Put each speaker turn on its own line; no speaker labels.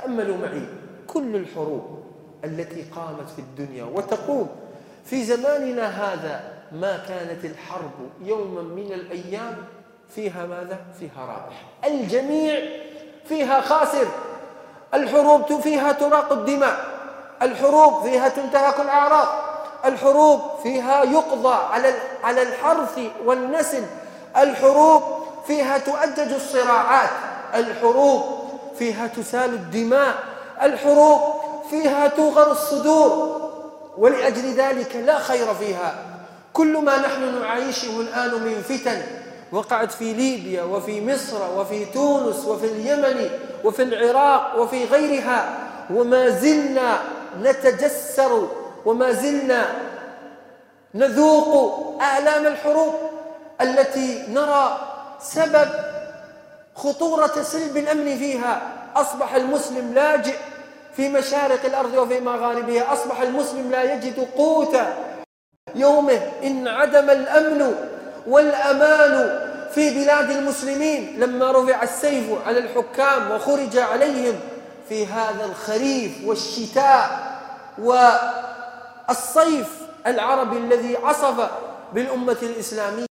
تأملوا معي كل الحروب التي قامت في الدنيا وتقوم في زماننا هذا، ما كانت الحرب يوما من الأيام فيها ماذا؟ فيها رابح. الجميع فيها خاسر. الحروب فيها تراق الدماء، الحروب فيها تنتهك الأعراض، الحروب فيها يقضى على الحرث والنسل، الحروب فيها تؤجج الصراعات، الحروب فيها تسال الدماء، الحروب فيها توغر الصدور، ولأجل ذلك لا خير فيها. كل ما نحن نعيشه الآن من فتن وقعت في ليبيا وفي مصر وفي تونس وفي اليمن وفي العراق وفي غيرها، وما زلنا نتجسر وما زلنا نذوق آلام الحروب التي نرى سبب خطورة سلب الأمن فيها. أصبح المسلم لاجئ في مشارق الأرض وفي مغاربها، أصبح المسلم لا يجد قوت يومه إن عدم الأمن والأمان في بلاد المسلمين. لما رفع السيف على الحكام وخرج عليهم في هذا الخريف والشتاء والصيف العربي الذي عصف بالأمة الإسلامية،